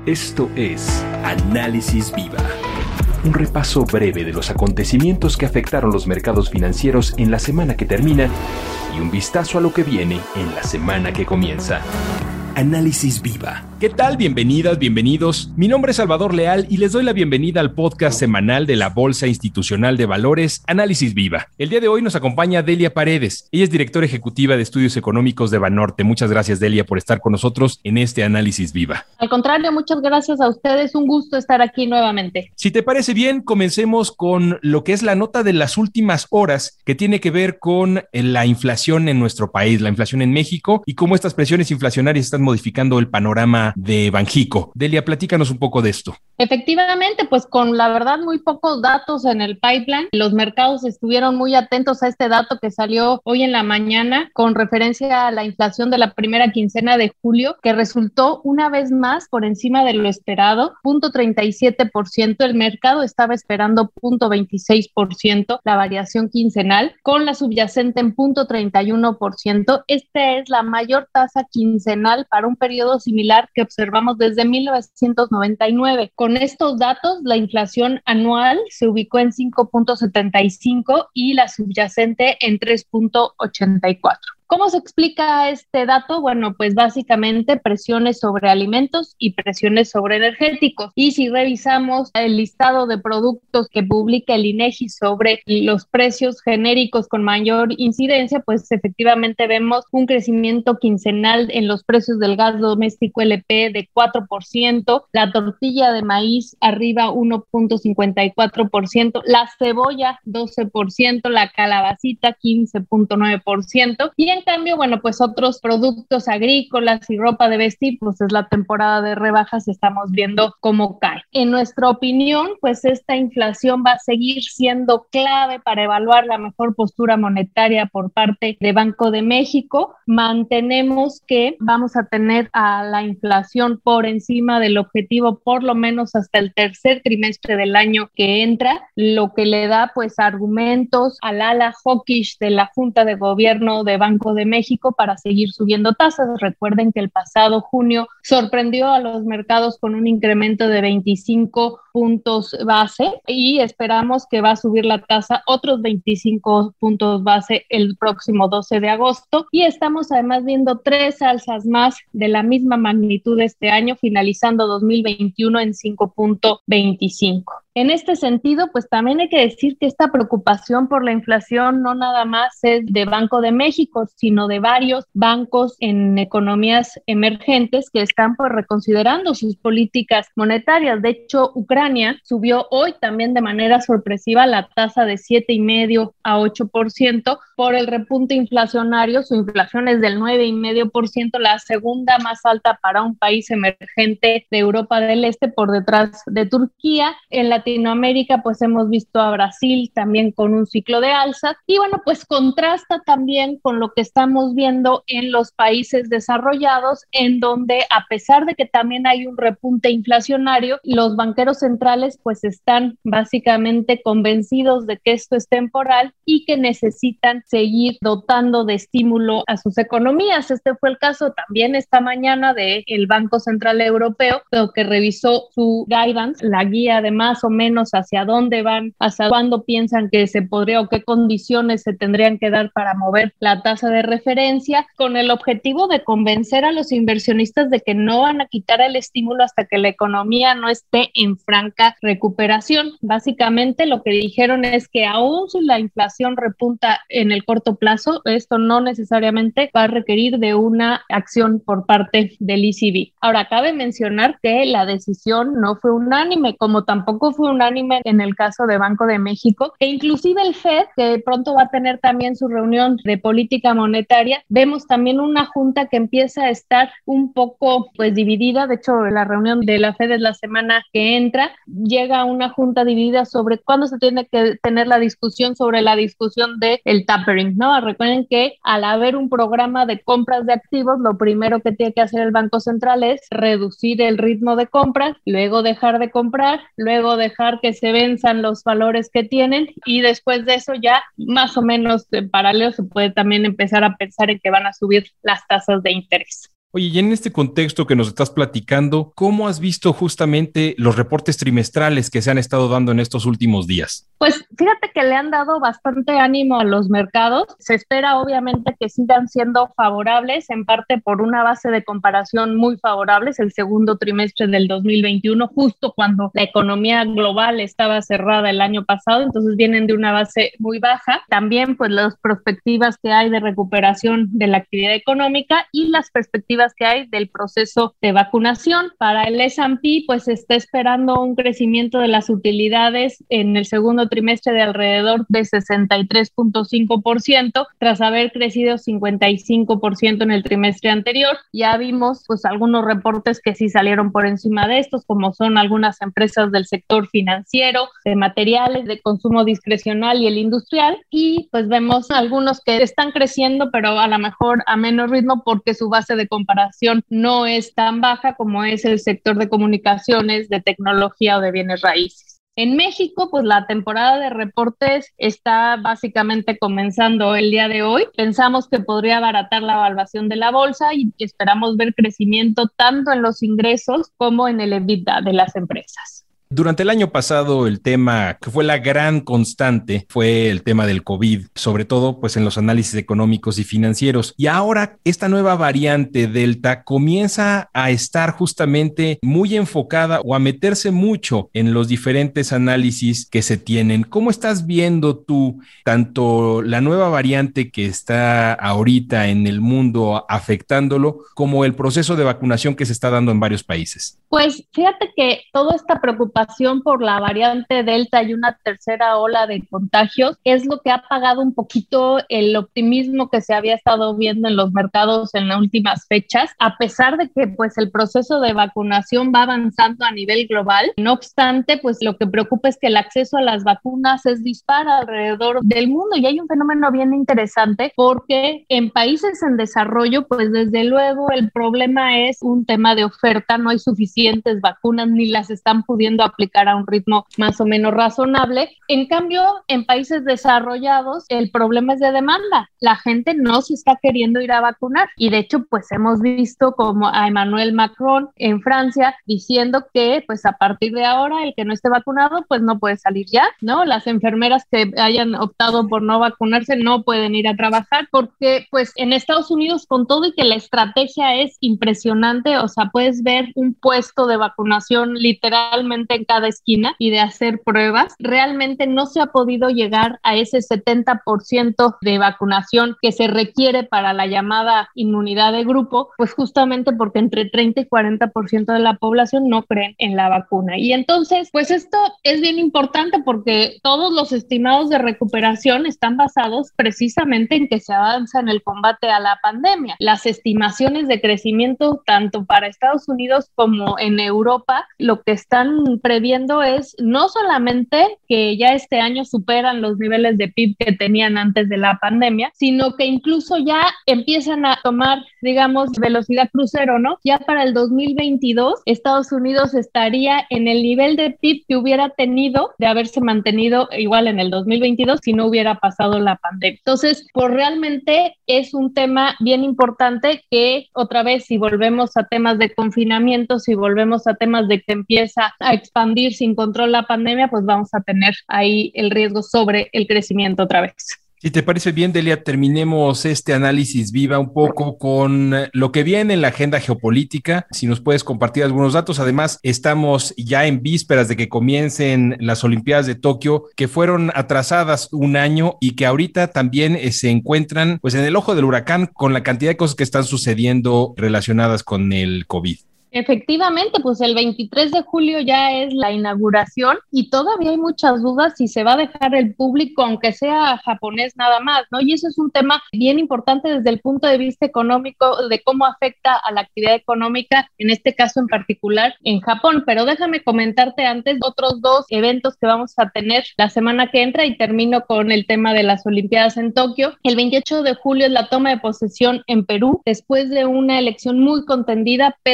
Esto es Análisis Viva, un repaso breve de los acontecimientos que afectaron los mercados financieros en la semana que termina y un vistazo a lo que viene en la semana que comienza. Análisis Viva. ¿Qué tal? Bienvenidas, bienvenidos. Mi nombre es Salvador Leal y les doy la bienvenida al podcast semanal de la Bolsa Institucional de Valores, Análisis Viva. El día de hoy nos acompaña Delia Paredes. Ella es directora ejecutiva de Estudios Económicos de Banorte. Muchas gracias, Delia, por estar con nosotros en este Análisis Viva. Al contrario, muchas gracias a ustedes. Un gusto estar aquí nuevamente. Si te parece bien, comencemos con lo que es la nota de las últimas horas que tiene que ver con la inflación en nuestro país, la inflación en México y cómo estas presiones inflacionarias están modificando el panorama de Banxico. Delia, platícanos un poco de esto. Efectivamente, pues con la verdad muy pocos datos en el pipeline. Los mercados estuvieron muy atentos a este dato que salió hoy en la mañana con referencia a la inflación de la primera quincena de julio, que resultó una vez más por encima de lo esperado, 0.37%. El mercado estaba esperando 0.26%, la variación quincenal, con la subyacente en 0.31%. Esta es la mayor tasa quincenal para un periodo similar que observamos desde 1999. Con estos datos, la inflación anual se ubicó en 5.75 y la subyacente en 3.84. ¿Cómo se explica este dato? Bueno, pues básicamente presiones sobre alimentos y presiones sobre energéticos. Y si revisamos el listado de productos que publica el INEGI sobre los precios genéricos con mayor incidencia, pues efectivamente vemos un crecimiento quincenal en los precios del gas doméstico LP de 4%, la tortilla de maíz arriba 1.54%, la cebolla 12%, la calabacita 15.9%, y en cambio, bueno, pues otros productos agrícolas y ropa de vestir, pues es la temporada de rebajas, estamos viendo cómo cae. En nuestra opinión, pues esta inflación va a seguir siendo clave para evaluar la mejor postura monetaria por parte de Banco de México. Mantenemos que vamos a tener a la inflación por encima del objetivo por lo menos hasta el tercer trimestre del año que entra, lo que le da pues argumentos al ala hawkish de la Junta de Gobierno de Banco de México para seguir subiendo tasas. Recuerden que el pasado junio sorprendió a los mercados con un incremento de 25 puntos base y esperamos que va a subir la tasa otros 25 puntos base el próximo 12 de agosto y estamos además viendo 3 alzas más de la misma magnitud este año, finalizando 2021 en 5.25. En este sentido, pues también hay que decir que esta preocupación por la inflación no nada más es de Banco de México, sino de varios bancos en economías emergentes que están pues reconsiderando sus políticas monetarias. De hecho, Ucrania subió hoy también de manera sorpresiva la tasa de 7,5% a 8% por el repunte inflacionario. Su inflación es del 9,5%, la segunda más alta para un país emergente de Europa del Este por detrás de Turquía. En Latinoamérica pues hemos visto a Brasil también con un ciclo de alzas y bueno, pues contrasta también con lo que estamos viendo en los países desarrollados, en donde a pesar de que también hay un repunte inflacionario, los banqueros centrales pues están básicamente convencidos de que esto es temporal y que necesitan seguir dotando de estímulo a sus economías. Este fue el caso también esta mañana del Banco Central Europeo, que revisó su guidance, la guía de más o menos hacia dónde van, hasta cuándo piensan que se podría o qué condiciones se tendrían que dar para mover la tasa de referencia, con el objetivo de convencer a los inversionistas de que no van a quitar el estímulo hasta que la economía no esté en franca recuperación. Básicamente lo que dijeron es que aún si la inflación repunta en el corto plazo, esto no necesariamente va a requerir de una acción por parte del ECB. Ahora, cabe mencionar que la decisión no fue unánime, como tampoco fue unánime en el caso de Banco de México, e inclusive el FED, que pronto va a tener también su reunión de política monetaria, vemos también una junta que empieza a estar un poco pues dividida. De hecho, la reunión de la FED es la semana que entra, llega una junta dividida sobre cuándo se tiene que tener la discusión sobre la discusión del tapering, ¿no? Recuerden que al haber un programa de compras de activos, lo primero que tiene que hacer el Banco Central es reducir el ritmo de compras, luego dejar de comprar, luego dejar que se venzan los valores que tienen y después de eso ya más o menos en paralelo se puede también empezar a pensar en que van a subir las tasas de interés. Oye, y en este contexto que nos estás platicando, ¿cómo has visto justamente los reportes trimestrales que se han estado dando en estos últimos días? Pues fíjate que le han dado bastante ánimo a los mercados. Se espera obviamente que sigan siendo favorables, en parte por una base de comparación muy favorable, es el segundo trimestre del 2021, justo cuando la economía global estaba cerrada el año pasado, entonces vienen de una base muy baja. También pues las perspectivas que hay de recuperación de la actividad económica y las perspectivas que hay del proceso de vacunación. Para el S&P pues se está esperando un crecimiento de las utilidades en el segundo trimestre de alrededor de 63.5%, tras haber crecido 55% en el trimestre anterior. Ya vimos pues algunos reportes que sí salieron por encima de estos, como son algunas empresas del sector financiero, de materiales, de consumo discrecional y el industrial, y pues vemos algunos que están creciendo, pero a lo mejor a menos ritmo porque su base de comparación no es tan baja como es el sector de comunicaciones, de tecnología o de bienes raíces. En México, pues la temporada de reportes está básicamente comenzando el día de hoy. Pensamos que podría abaratar la evaluación de la bolsa y esperamos ver crecimiento tanto en los ingresos como en el EBITDA de las empresas. Durante el año pasado, el tema que fue la gran constante fue el tema del COVID, sobre todo pues en los análisis económicos y financieros. Y ahora esta nueva variante Delta comienza a estar justamente muy enfocada o a meterse mucho en los diferentes análisis que se tienen. ¿Cómo estás viendo tú tanto la nueva variante que está ahorita en el mundo afectándolo, como el proceso de vacunación que se está dando en varios países? Pues fíjate que toda esta preocupación por la variante Delta y una tercera ola de contagios es lo que ha apagado un poquito el optimismo que se había estado viendo en los mercados en las últimas fechas, a pesar de que pues el proceso de vacunación va avanzando a nivel global. No obstante, pues lo que preocupa es que el acceso a las vacunas es dispar alrededor del mundo y hay un fenómeno bien interesante porque en países en desarrollo, pues desde luego el problema es un tema de oferta, no hay suficientes vacunas ni las están pudiendo aplicar a un ritmo más o menos razonable. En cambio, en países desarrollados, el problema es de demanda. La gente no se está queriendo ir a vacunar y de hecho, pues hemos visto como a Emmanuel Macron en Francia diciendo que pues a partir de ahora el que no esté vacunado pues no puede salir ya, ¿no? Las enfermeras que hayan optado por no vacunarse no pueden ir a trabajar porque pues en Estados Unidos con todo y que la estrategia es impresionante, o sea, puedes ver un puesto de vacunación literalmente en cada esquina y de hacer pruebas, realmente no se ha podido llegar a ese 70% de vacunación que se requiere para la llamada inmunidad de grupo, pues justamente porque entre 30 y 40% de la población no creen en la vacuna. Y entonces, pues esto es bien importante porque todos los estimados de recuperación están basados precisamente en que se avanza en el combate a la pandemia. Las estimaciones de crecimiento tanto para Estados Unidos como en Europa, lo que están previendo es no solamente que ya este año superan los niveles de PIB que tenían antes de la pandemia, sino que incluso ya empiezan a tomar, digamos, velocidad crucero, ¿no? Ya para el 2022, Estados Unidos estaría en el nivel de PIB que hubiera tenido de haberse mantenido igual en el 2022 si no hubiera pasado la pandemia. Entonces, pues realmente es un tema bien importante que otra vez, si volvemos a temas de confinamiento, si volvemos a temas de que empieza a expandir sin control la pandemia, pues vamos a tener ahí el riesgo sobre el crecimiento otra vez. Si te parece bien, Delia, terminemos este análisis viva un poco con lo que viene en la agenda geopolítica. Si nos puedes compartir algunos datos. Además, estamos ya en vísperas de que comiencen las Olimpiadas de Tokio, que fueron atrasadas un año y que ahorita también se encuentran pues en el ojo del huracán con la cantidad de cosas que están sucediendo relacionadas con el COVID. Efectivamente, pues el 23 de julio ya es la inauguración y todavía hay muchas dudas si se va a dejar el público, aunque sea japonés nada más, ¿no? Y eso es un tema bien importante desde el punto de vista económico, de cómo afecta a la actividad económica, en este caso en particular en Japón. Pero déjame comentarte antes otros dos eventos que vamos a tener la semana que entra y termino con el tema de las Olimpiadas en Tokio. El 28 de julio es la toma de posesión en Perú, después de una elección muy contendida. Pedro Castillo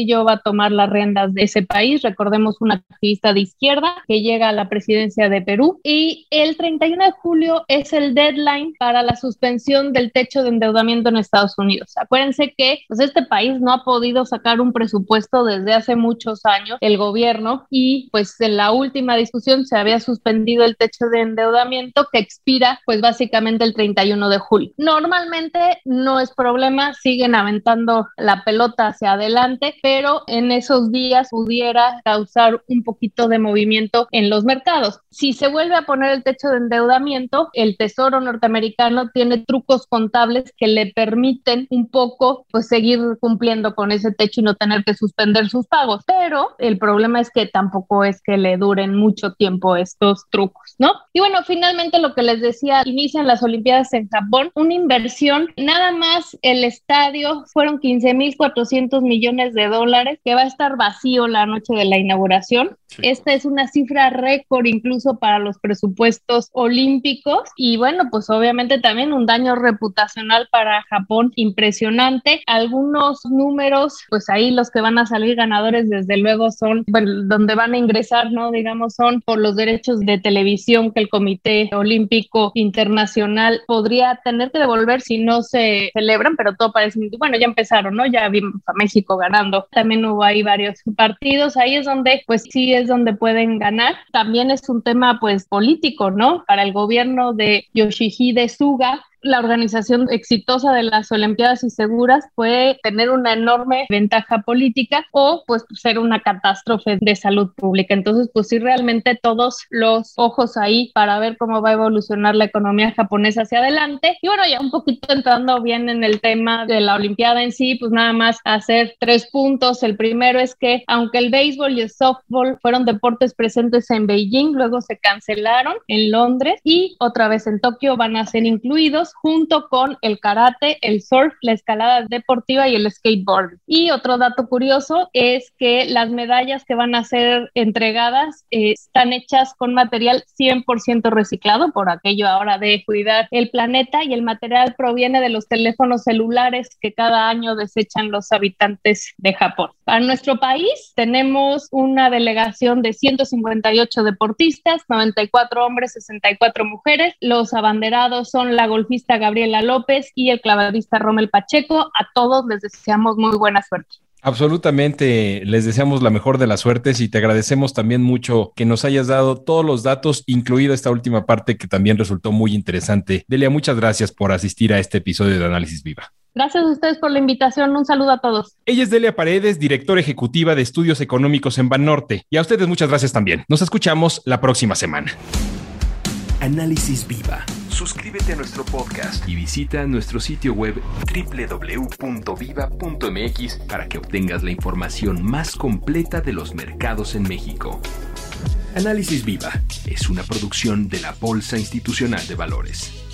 Castillo va a tomar las riendas de ese país. Recordemos, una activista de izquierda que llega a la presidencia de Perú, y el 31 de julio es el deadline para la suspensión del techo de endeudamiento en Estados Unidos. Acuérdense que pues, este país no ha podido sacar un presupuesto desde hace muchos años, el gobierno, y pues en la última discusión se había suspendido el techo de endeudamiento que expira pues básicamente el 31 de julio. Normalmente no es problema, siguen aventando la pelota hacia adelante, pero en esos días pudiera causar un poquito de movimiento en los mercados. Si se vuelve a poner el techo de endeudamiento, el Tesoro norteamericano tiene trucos contables que le permiten un poco pues seguir cumpliendo con ese techo y no tener que suspender sus pagos, pero el problema es que tampoco es que le duren mucho tiempo estos trucos, ¿no? Y bueno, finalmente lo que les decía, inician las Olimpiadas en Japón, una inversión, nada más el estadio fueron $15,400 millones, que va a estar vacío la noche de la inauguración. Sí. Esta es una cifra récord incluso para los presupuestos olímpicos, y bueno, pues obviamente también un daño reputacional para Japón impresionante. Algunos números, pues ahí los que van a salir ganadores desde luego son, bueno, donde van a ingresar, ¿no? Digamos, son por los derechos de televisión que el Comité Olímpico Internacional podría tener que devolver si no se celebran, pero todo parece, bueno, ya empezaron, ¿no? Ya vimos a México ganando, también hubo ahí varios partidos, ahí es donde, pues sí es donde pueden ganar. También es un tema, pues, político, ¿no? Para el gobierno de Yoshihide Suga, la organización exitosa de las Olimpiadas y seguras puede tener una enorme ventaja política o pues ser una catástrofe de salud pública. Entonces, pues sí, realmente todos los ojos ahí para ver cómo va a evolucionar la economía japonesa hacia adelante. Y bueno, ya un poquito entrando bien en el tema de la Olimpiada en sí, pues nada más hacer 3 puntos. El primero es que aunque el béisbol y el softball fueron deportes presentes en Beijing, luego se cancelaron en Londres y otra vez en Tokio van a ser incluidos junto con el karate, el surf, la escalada deportiva y el skateboard. Y otro dato curioso es que las medallas que van a ser entregadas están hechas con material 100% reciclado, por aquello ahora de cuidar el planeta, y el material proviene de los teléfonos celulares que cada año desechan los habitantes de Japón. Para nuestro país tenemos una delegación de 158 deportistas, 94 hombres, 64 mujeres. Los abanderados son la golfista Gabriela López y el clavadista Rommel Pacheco. A todos les deseamos muy buena suerte. Absolutamente, les deseamos la mejor de las suertes y te agradecemos también mucho que nos hayas dado todos los datos, incluida esta última parte que también resultó muy interesante. Delia, muchas gracias por asistir a este episodio de Análisis Viva. Gracias a ustedes por la invitación. Un saludo a todos. Ella es Delia Paredes, directora ejecutiva de Estudios Económicos en Banorte. Y a ustedes muchas gracias también. Nos escuchamos la próxima semana. Análisis Viva. Suscríbete a nuestro podcast y visita nuestro sitio web www.viva.mx para que obtengas la información más completa de los mercados en México. Análisis Viva es una producción de la Bolsa Institucional de Valores.